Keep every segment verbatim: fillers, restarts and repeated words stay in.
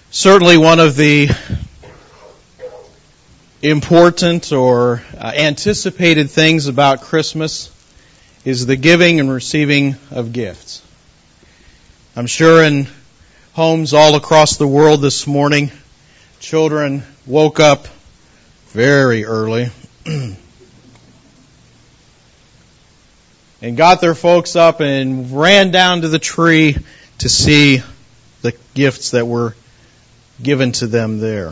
Certainly one of the important or uh, anticipated things about Christmas is the giving and receiving of gifts. I'm sure in homes all across the world this morning, children woke up very early and got their folks up and ran down to the tree to see the gifts that were given to them there.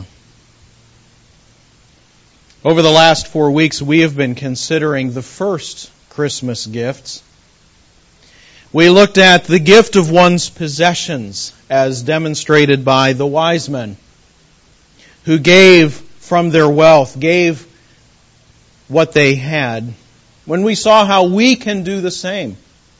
Over the last four weeks, we have been considering the first Christmas gifts. We looked at the gift of one's possessions as demonstrated by the wise men who gave from their wealth, gave what they had. When we saw how we can do the same,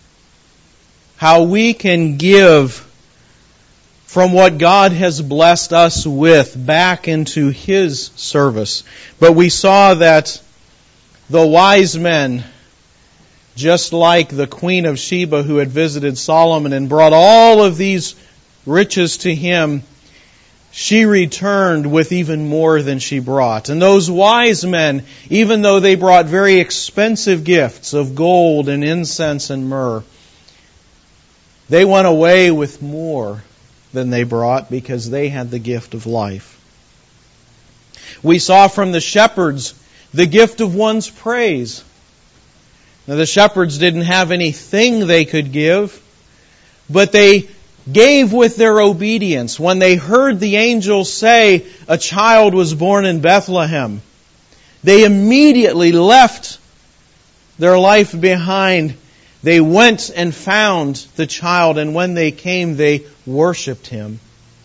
how we can give from what God has blessed us with back into His service. But we saw that the wise men, just like the Queen of Sheba who had visited Solomon and brought all of these riches to him, she returned with even more than she brought. And those wise men, even though they brought very expensive gifts of gold and incense and myrrh, they went away with more than they brought because they had the gift of life. We saw from the shepherds the gift of one's praise. Now the shepherds didn't have anything they could give, but they gave with their obedience. When they heard the angels say a child was born in Bethlehem, they immediately left their life behind. They went and found the child, and when they came, they worshipped Him.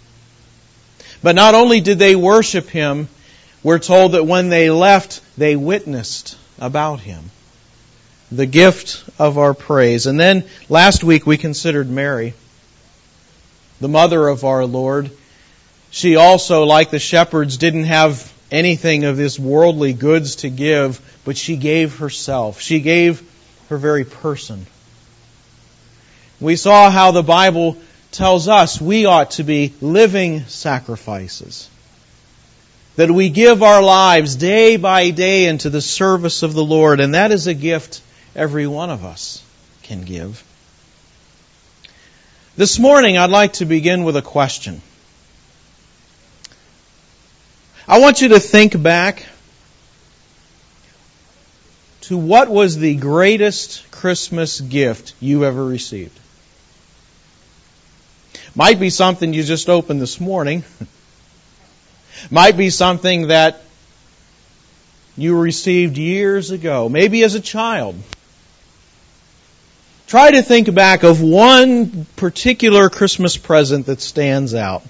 But not only did they worship Him, we're told that when they left, they witnessed about Him. The gift of our praise. And then last week we considered Mary, the mother of our Lord. She also, like the shepherds, didn't have anything of this worldly goods to give, but she gave herself. She gave her very person. We saw how the Bible tells us we ought to be living sacrifices. That we give our lives day by day into the service of the Lord, and that is a gift every one of us can give. This morning I'd like to begin with a question. I want you to think back to what was the greatest Christmas gift you ever received. Might be something you just opened this morning. Might be something that you received years ago, maybe as a child. Try to think back of one particular Christmas present that stands out.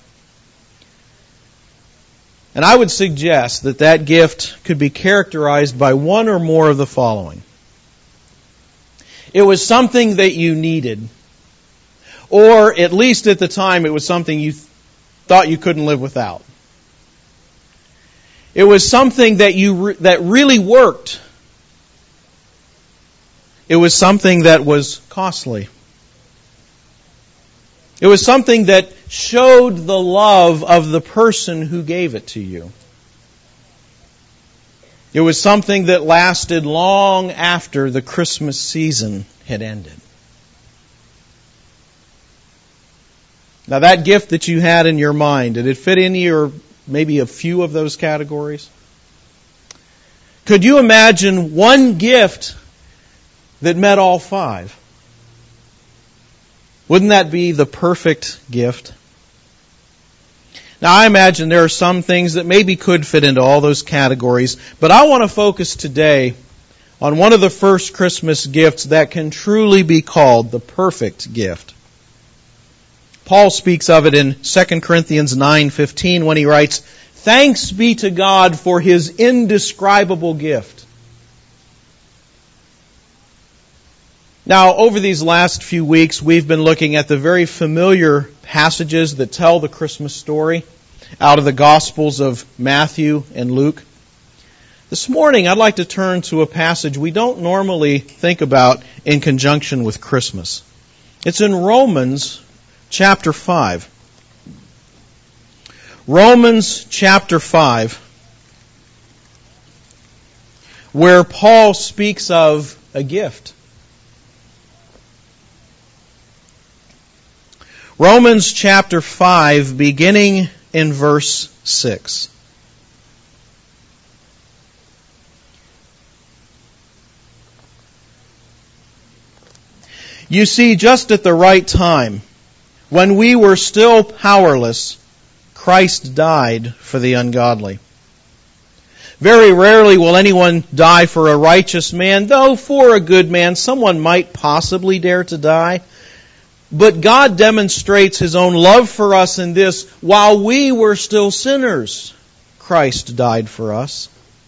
And I would suggest that that gift could be characterized by one or more of the following. It was something that you needed. Or at least at the time it was something you th- thought you couldn't live without. It was something that you re- that really worked. It was something that was costly. It was something that showed the love of the person who gave it to you. It was something that lasted long after the Christmas season had ended. Now that gift that you had in your mind, did it fit any or maybe a few of those categories? Could you imagine one gift that met all five? Wouldn't that be the perfect gift? Now I imagine there are some things that maybe could fit into all those categories, but I want to focus today on one of the first Christmas gifts that can truly be called the perfect gift. Paul speaks of it in Second Corinthians nine fifteen when he writes, "Thanks be to God for His indescribable gift." Now, over these last few weeks, we've been looking at the very familiar passages that tell the Christmas story out of the Gospels of Matthew and Luke. This morning, I'd like to turn to a passage we don't normally think about in conjunction with Christmas. It's in Romans chapter five. Romans chapter five, where Paul speaks of a gift. Romans chapter five, beginning in verse six. You see, just at the right time, when we were still powerless, Christ died for the ungodly. Very rarely will anyone die for a righteous man, though for a good man someone might possibly dare to die. But God demonstrates His own love for us in this: while we were still sinners, Christ died for us.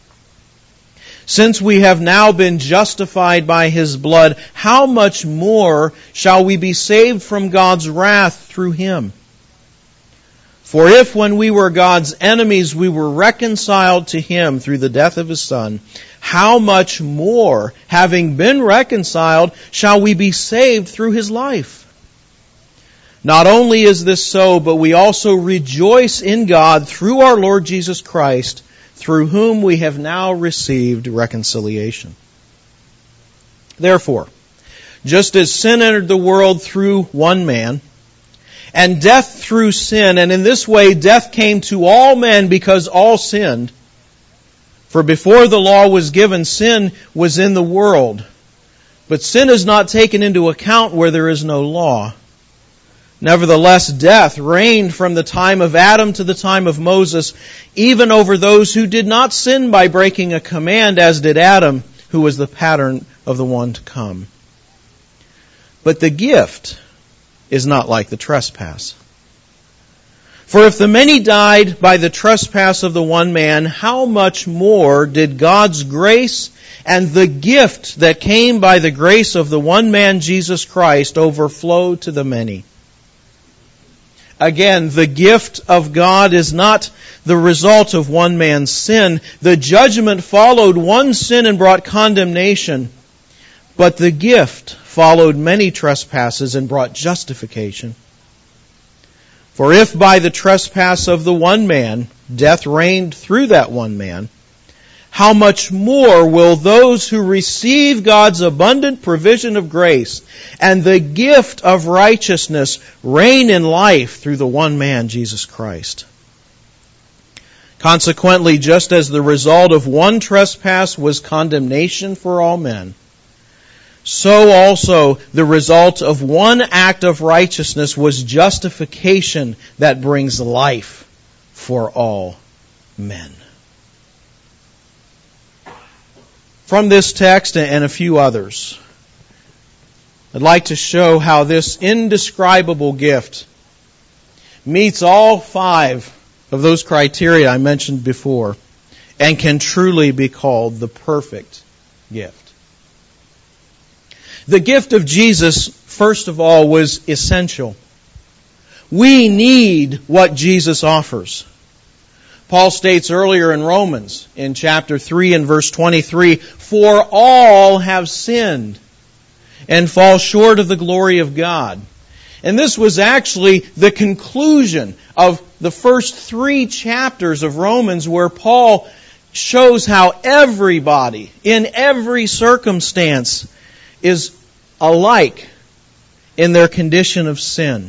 Since we have now been justified by His blood, how much more shall we be saved from God's wrath through Him? For if when we were God's enemies we were reconciled to Him through the death of His Son, how much more, having been reconciled, shall we be saved through His life? Not only is this so, but we also rejoice in God through our Lord Jesus Christ, through whom we have now received reconciliation. Therefore, just as sin entered the world through one man, and death through sin, and in this way death came to all men because all sinned. For before the law was given, sin was in the world. But sin is not taken into account where there is no law. Nevertheless, death reigned from the time of Adam to the time of Moses, even over those who did not sin by breaking a command, as did Adam, who was the pattern of the one to come. But the gift is not like the trespass. For if the many died by the trespass of the one man, how much more did God's grace and the gift that came by the grace of the one man, Jesus Christ, overflow to the many? Again, the gift of God is not the result of one man's sin. The judgment followed one sin and brought condemnation, but the gift followed many trespasses and brought justification. For if by the trespass of the one man death reigned through that one man, how much more will those who receive God's abundant provision of grace and the gift of righteousness reign in life through the one man, Jesus Christ? Consequently, just as the result of one trespass was condemnation for all men, so also the result of one act of righteousness was justification that brings life for all men. From this text and a few others, I'd like to show how this indescribable gift meets all five of those criteria I mentioned before and can truly be called the perfect gift. The gift of Jesus, first of all, was essential. We need what Jesus offers. Paul states earlier in Romans, in chapter three and verse twenty-three, "For all have sinned and fall short of the glory of God." And this was actually the conclusion of the first three chapters of Romans, where Paul shows how everybody, in every circumstance, is alike in their condition of sin.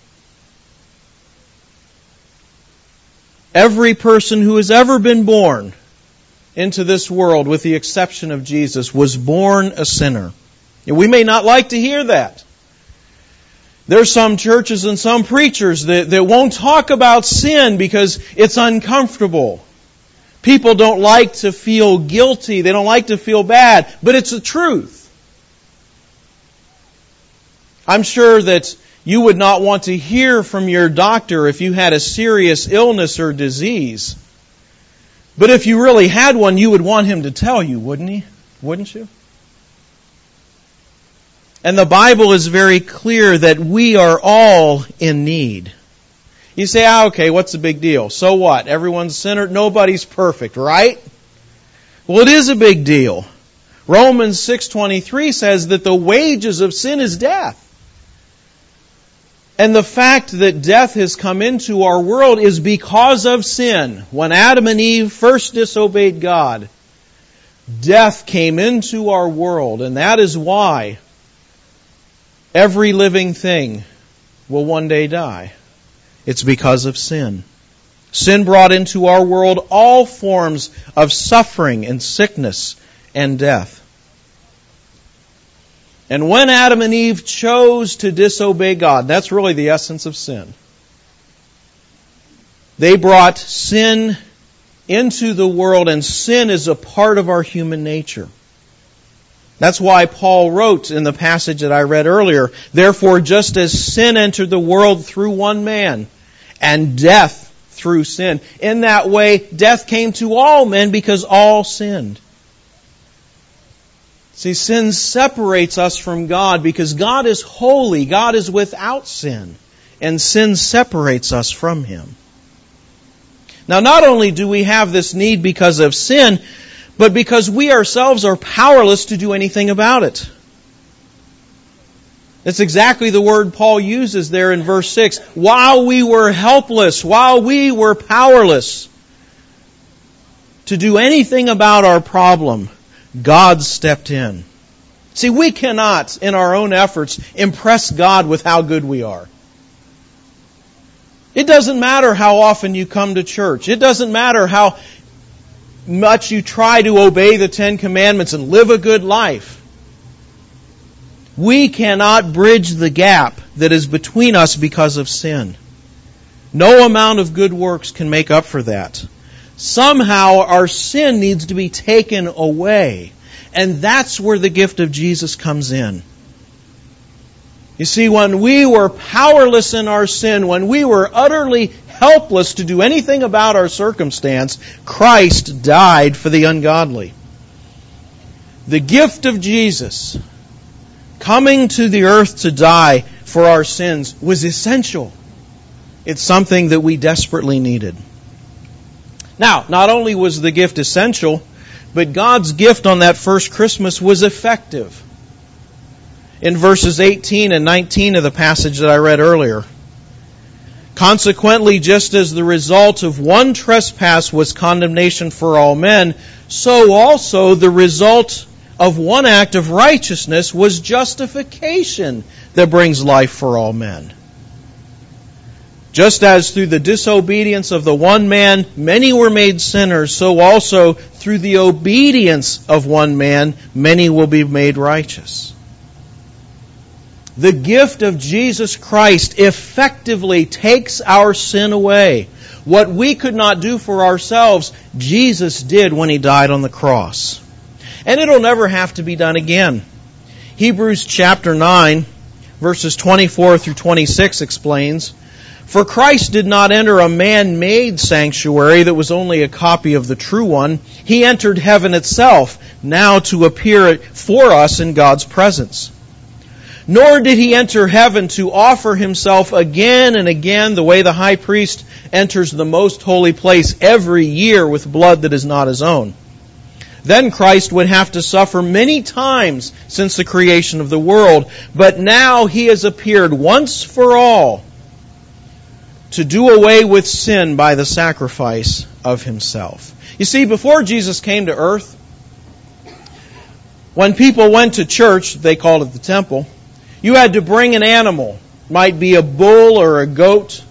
Every person who has ever been born into this world, with the exception of Jesus, was born a sinner. And we may not like to hear that. There's some churches and some preachers that, that won't talk about sin because it's uncomfortable. People don't like to feel guilty. They don't like to feel bad. But it's the truth. I'm sure that you would not want to hear from your doctor if you had a serious illness or disease. But if you really had one, you would want him to tell you, wouldn't he? Wouldn't you? And the Bible is very clear that we are all in need. You say, ah, okay, what's the big deal? So what? Everyone's a sinner? Nobody's perfect, right? Well, it is a big deal. Romans six twenty-three says that the wages of sin is death. And the fact that death has come into our world is because of sin. When Adam and Eve first disobeyed God, death came into our world, and that is why every living thing will one day die. It's because of sin. Sin brought into our world all forms of suffering and sickness and death. And when Adam and Eve chose to disobey God, that's really the essence of sin. They brought sin into the world, and sin is a part of our human nature. That's why Paul wrote in the passage that I read earlier, "Therefore, just as sin entered the world through one man, and death through sin, in that way death came to all men because all sinned." See, sin separates us from God because God is holy, God is without sin, and sin separates us from Him. Now, not only do we have this need because of sin, but because we ourselves are powerless to do anything about it. That's exactly the word Paul uses there in verse six. While we were helpless, while we were powerless to do anything about our problem, God stepped in. See, we cannot, in our own efforts, impress God with how good we are. It doesn't matter how often you come to church. It doesn't matter how much you try to obey the Ten Commandments and live a good life. We cannot bridge the gap that is between us because of sin. No amount of good works can make up for that. Somehow our sin needs to be taken away. And that's where the gift of Jesus comes in. You see, when we were powerless in our sin, when we were utterly helpless to do anything about our circumstance, Christ died for the ungodly. The gift of Jesus, coming to the earth to die for our sins, was essential. It's something that we desperately needed. Now, not only was the gift essential, but God's gift on that first Christmas was effective. In verses eighteen and nineteen of the passage that I read earlier. Consequently, just as the result of one trespass was condemnation for all men, so also the result of one act of righteousness was justification that brings life for all men. Just as through the disobedience of the one man many were made sinners, so also through the obedience of one man many will be made righteous. The gift of Jesus Christ effectively takes our sin away. What we could not do for ourselves, Jesus did when He died on the cross. And it'll never have to be done again. Hebrews chapter nine, verses twenty-four through twenty-six explains, "For Christ did not enter a man-made sanctuary that was only a copy of the true one. He entered heaven itself, now to appear for us in God's presence. Nor did He enter heaven to offer Himself again and again the way the high priest enters the most holy place every year with blood that is not his own. Then Christ would have to suffer many times since the creation of the world, but now He has appeared once for all to do away with sin by the sacrifice of Himself." You see, before Jesus came to earth, when people went to church, they called it the temple, you had to bring an animal. It might be a bull or a goat.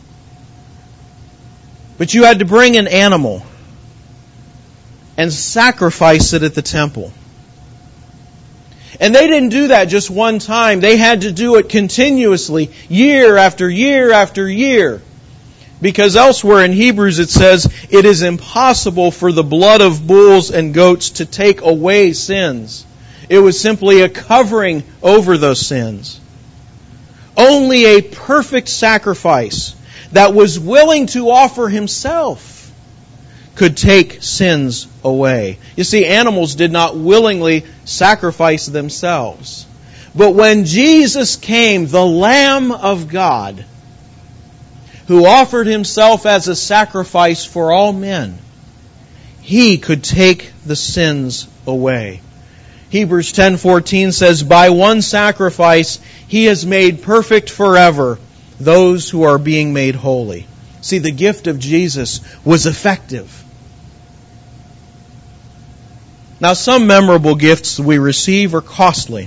But you had to bring an animal and sacrifice it at the temple. And they didn't do that just one time. They had to do it continuously, year after year after year. Because elsewhere in Hebrews it says, it is impossible for the blood of bulls and goats to take away sins. It was simply a covering over those sins. Only a perfect sacrifice that was willing to offer Himself could take sins away. You see, animals did not willingly sacrifice themselves. But when Jesus came, the Lamb of God, who offered Himself as a sacrifice for all men, He could take the sins away. Hebrews ten fourteen says, "By one sacrifice He has made perfect forever those who are being made holy. See, the gift of Jesus was effective. Now, some memorable gifts we receive are costly.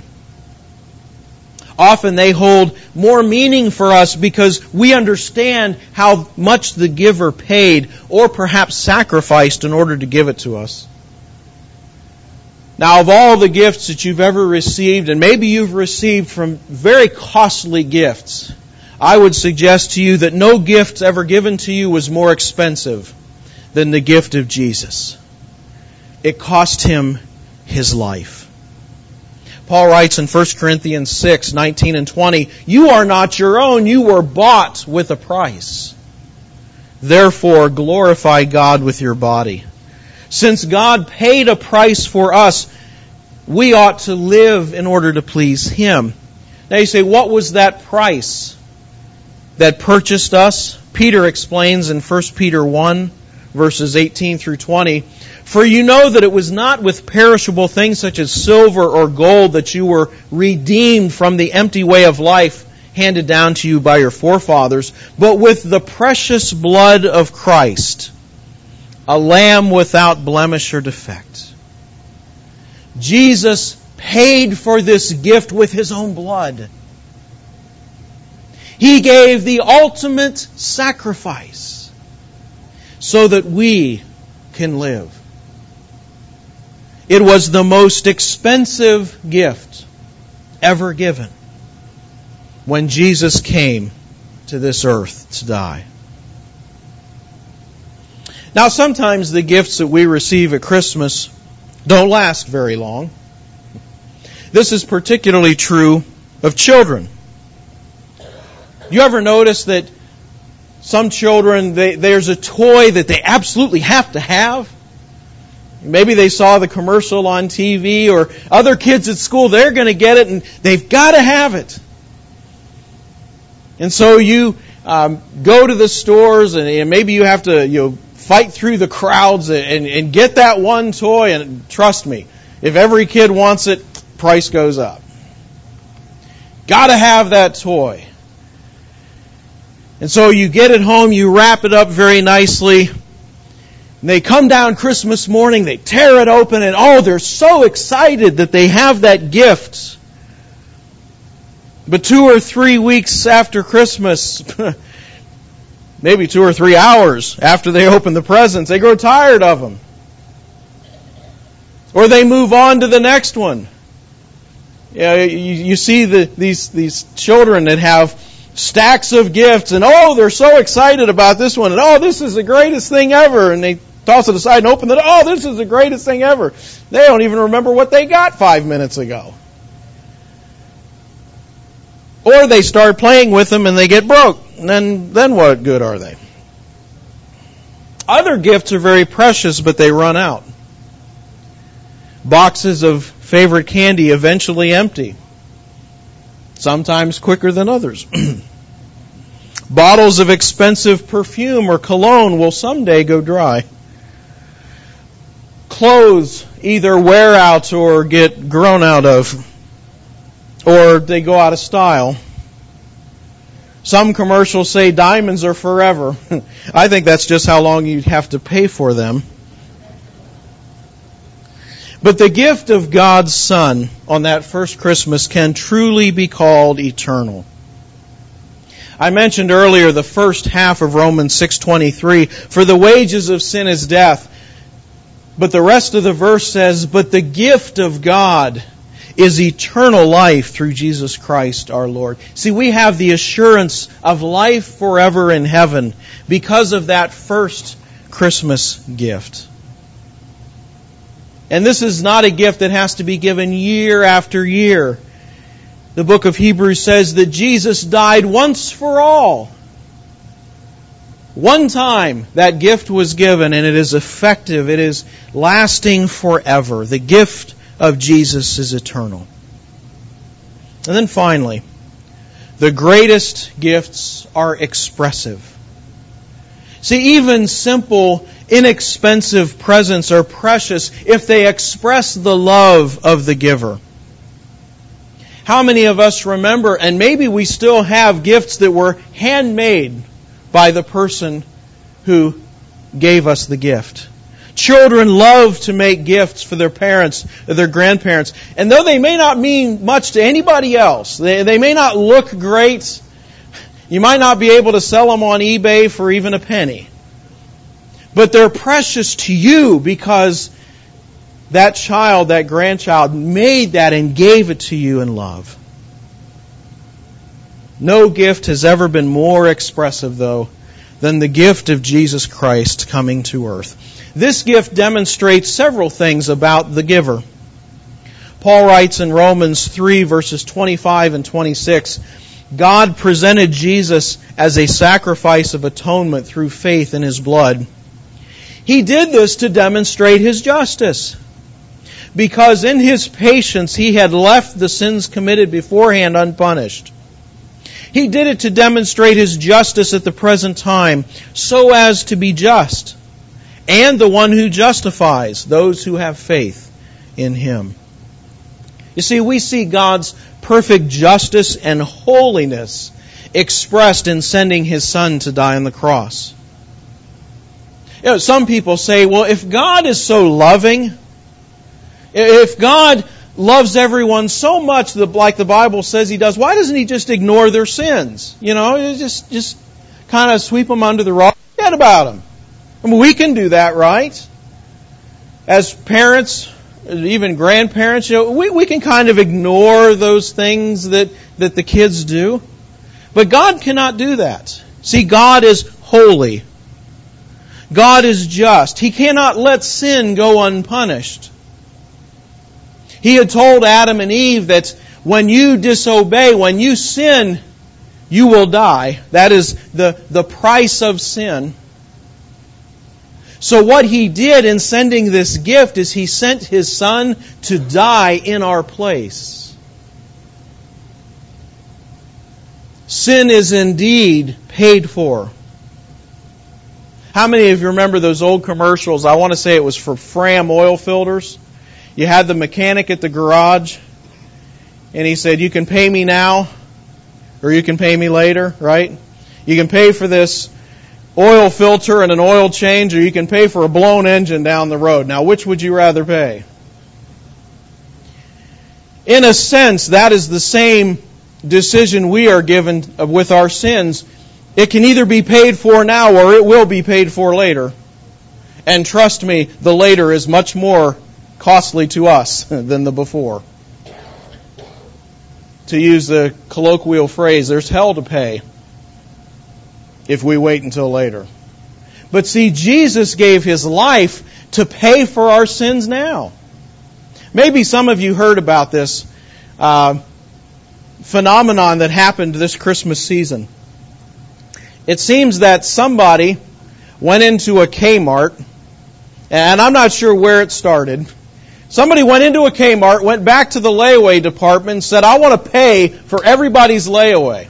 Often they hold more meaning for us because we understand how much the giver paid or perhaps sacrificed in order to give it to us. Now, of all the gifts that you've ever received, and maybe you've received from very costly gifts, I would suggest to you that no gift ever given to you was more expensive than the gift of Jesus. It cost Him His life. Paul writes in First Corinthians six, nineteen and twenty, "You are not your own, you were bought with a price. Therefore glorify God with your body. Since God paid a price for us, we ought to live in order to please Him." Now you say, what was that price that purchased us? Peter explains in First Peter one, verses eighteen through twenty, "For you know that it was not with perishable things such as silver or gold that you were redeemed from the empty way of life handed down to you by your forefathers, but with the precious blood of Christ, a lamb without blemish or defect." Jesus paid for this gift with His own blood. He gave the ultimate sacrifice so that we can live. It was the most expensive gift ever given when Jesus came to this earth to die. Now, sometimes the gifts that we receive at Christmas don't last very long. This is particularly true of children. You ever notice that some children, they, there's a toy that they absolutely have to have? Maybe they saw the commercial on T V, or other kids at school, they're going to get it and they've got to have it. And so you um, go to the stores and, and maybe you have to you know, fight through the crowds and, and get that one toy. And trust me, if every kid wants it, price goes up. Got to have that toy. And so you get it home, you wrap it up very nicely. And they come down Christmas morning, they tear it open, and oh, they're so excited that they have that gift. But two or three weeks after Christmas, maybe two or three hours after they open the presents, they grow tired of them. Or they move on to the next one. Yeah, you, you see the, these, these children that have stacks of gifts, and oh, they're so excited about this one, and oh, this is the greatest thing ever, and they toss it aside and open it, oh, this is the greatest thing ever. They don't even remember what they got five minutes ago. Or they start playing with them and they get broke, and then, then what good are they? Other gifts are very precious, but they run out. Boxes of favorite candy eventually empty. Sometimes quicker than others. Bottles of expensive perfume or cologne will someday go dry. Clothes either wear out or get grown out of, or they go out of style. Some commercials say diamonds are forever. I think that's just how long you'd have to pay for them. But the gift of God's Son on that first Christmas can truly be called eternal. I mentioned earlier the first half of Romans six twenty-three, "For the wages of sin is death." But the rest of the verse says, "But the gift of God is eternal life through Jesus Christ our Lord." See, we have the assurance of life forever in heaven because of that first Christmas gift. And this is not a gift that has to be given year after year. The book of Hebrews says that Jesus died once for all. One time that gift was given, and it is effective. It is lasting forever. The gift of Jesus is eternal. And then finally, the greatest gifts are expressive. See, even simple, inexpensive presents are precious if they express the love of the giver. How many of us remember, and maybe we still have, gifts that were handmade by the person who gave us the gift? Children love to make gifts for their parents, or their grandparents. And though they may not mean much to anybody else, they, they may not look great, you might not be able to sell them on eBay for even a penny. But they're precious to you because that child, that grandchild, made that and gave it to you in love. No gift has ever been more expressive, though, than the gift of Jesus Christ coming to earth. This gift demonstrates several things about the giver. Paul writes in Romans three, verses twenty-five and twenty-six, God presented Jesus as a sacrifice of atonement through faith in His blood. He did this to demonstrate His justice, because in His patience He had left the sins committed beforehand unpunished. He did it to demonstrate His justice at the present time, so as to be just, and the one who justifies those who have faith in Him. You see, we see God's perfect justice and holiness expressed in sending His Son to die on the cross. You know, some people say, well, if God is so loving, if God loves everyone so much, like the Bible says He does, why doesn't He just ignore their sins? You know, just just kind of sweep them under the rug, forget about them. I mean, we can do that, right? As parents, even grandparents, you know, we, we can kind of ignore those things that, that the kids do. But God cannot do that. See, God is holy. God is just. He cannot let sin go unpunished. He had told Adam and Eve that when you disobey, when you sin, you will die. That is the, the price of sin. So what He did in sending this gift is He sent His Son to die in our place. Sin is indeed paid for. How many of you remember those old commercials? I want to say it was for Fram oil filters. You had the mechanic at the garage, and he said, you can pay me now, or you can pay me later, right? You can pay for this oil filter and an oil change, or you can pay for a blown engine down the road. Now, which would you rather pay? In a sense, that is the same decision we are given with our sins. It can either be paid for now, or it will be paid for later. And trust me, the later is much more costly to us than the before. To use the colloquial phrase, there's hell to pay if we wait until later. But see, Jesus gave His life to pay for our sins now. Maybe some of you heard about this uh, phenomenon that happened this Christmas season. It seems that somebody went into a Kmart, and I'm not sure where it started. Somebody went into a Kmart, went back to the layaway department, and said, I want to pay for everybody's layaway.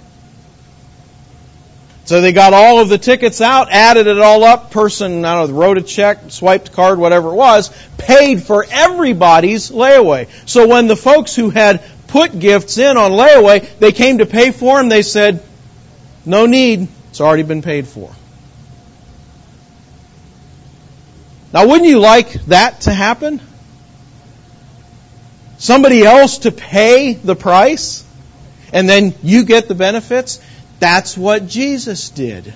So they got all of the tickets out, added it all up, person, I don't know, wrote a check, swiped a card, whatever it was, paid for everybody's layaway. So when the folks who had put gifts in on layaway, they came to pay for them, they said, no need, it's already been paid for. Now wouldn't you like that to happen? Somebody else to pay the price, and then you get the benefits? That's what Jesus did.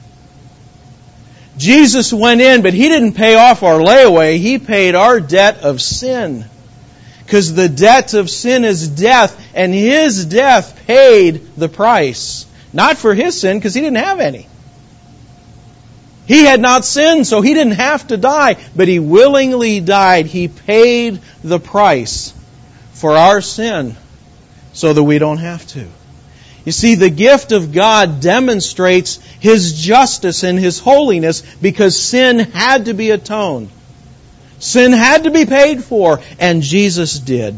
Jesus went in, but He didn't pay off our layaway. He paid our debt of sin. Because the debt of sin is death, and His death paid the price. Not for His sin, because He didn't have any. He had not sinned, so He didn't have to die, but He willingly died. He paid the price for our sin so that we don't have to. You see, the gift of God demonstrates His justice and His holiness because sin had to be atoned. Sin had to be paid for, and Jesus did.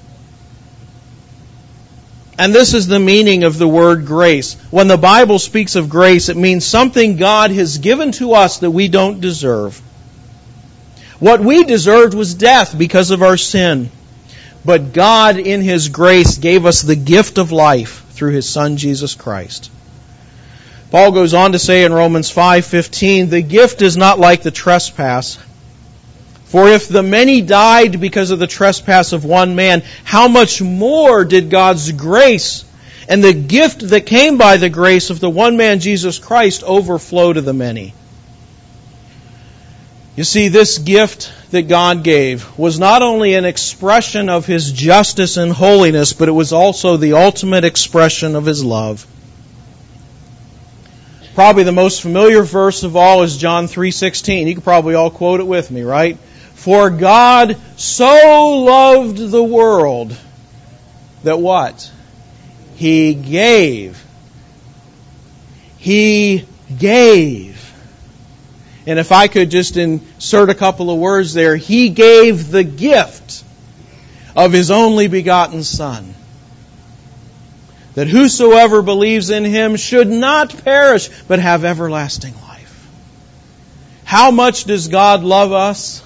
And this is the meaning of the word grace. When the Bible speaks of grace, it means something God has given to us that we don't deserve. What we deserved was death because of our sin. but God in His grace gave us the gift of life through His Son Jesus Christ. Paul goes on to say in Romans five fifteen, the gift is not like the trespass. For if the many died because of the trespass of one man, how much more did God's grace and the gift that came by the grace of the one man Jesus Christ overflow to the many? You see, this gift that God gave was not only an expression of His justice and holiness, but it was also the ultimate expression of His love. Probably the most familiar verse of all is John three sixteen. You can probably all quote it with me, right? For God so loved the world that what? He gave. He gave. And if I could just insert a couple of words there, He gave the gift of His only begotten Son, that whosoever believes in Him should not perish, but have everlasting life. How much does God love us?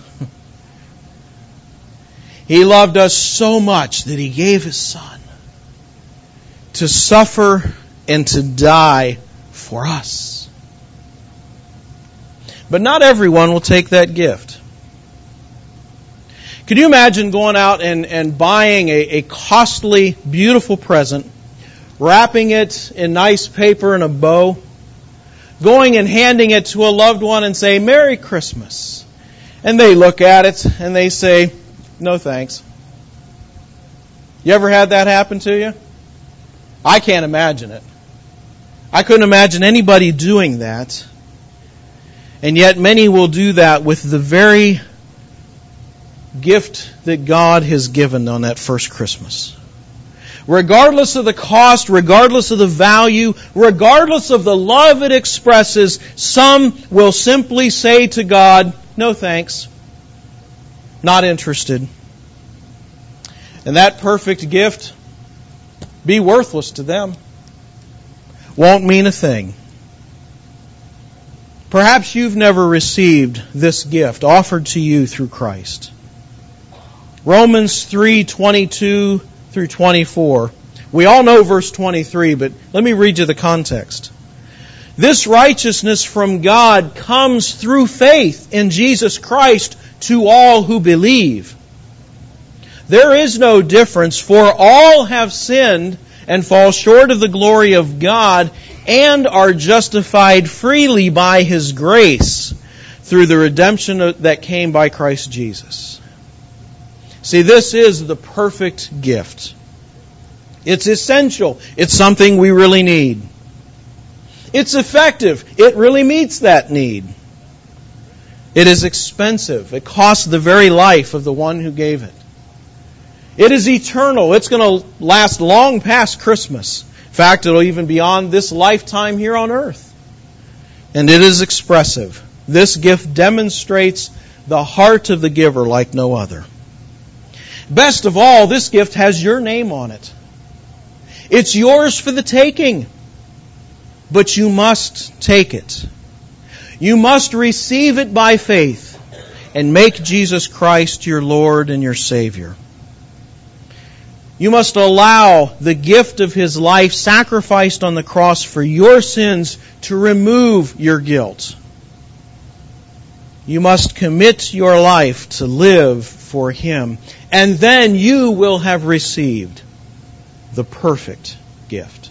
He loved us so much that He gave His Son to suffer and to die for us. But not everyone will take that gift. Could you imagine going out and, and buying a, a costly, beautiful present, wrapping it in nice paper and a bow, going and handing it to a loved one and say, Merry Christmas. And they look at it and they say, no thanks. You ever had that happen to you? I can't imagine it. I couldn't imagine anybody doing that. And yet many will do that with the very gift that God has given on that first Christmas. Regardless of the cost, regardless of the value, regardless of the love it expresses, some will simply say to God, no thanks. Not interested. And that perfect gift be worthless to them. Won't mean a thing. Perhaps you've never received this gift offered to you through Christ. Romans three twenty-two through twenty-four. We all know verse twenty-three, but let me read you the context. This righteousness from God comes through faith in Jesus Christ to all who believe. There is no difference, for all have sinned and fall short of the glory of God and are justified freely by His grace through the redemption that came by Christ Jesus. See, this is the perfect gift. It's essential. It's something we really need. It's effective. It really meets that need. It is expensive. It costs the very life of the one who gave it. It is eternal. It's going to last long past Christmas. In fact, it'll even beyond this lifetime here on earth. And it is expressive. This gift demonstrates the heart of the giver like no other. Best of all, this gift has your name on it. It's yours for the taking. But you must take it. You must receive it by faith and make Jesus Christ your Lord and your Savior. You must allow the gift of His life sacrificed on the cross for your sins to remove your guilt. You must commit your life to live for Him, and then you will have received the perfect gift.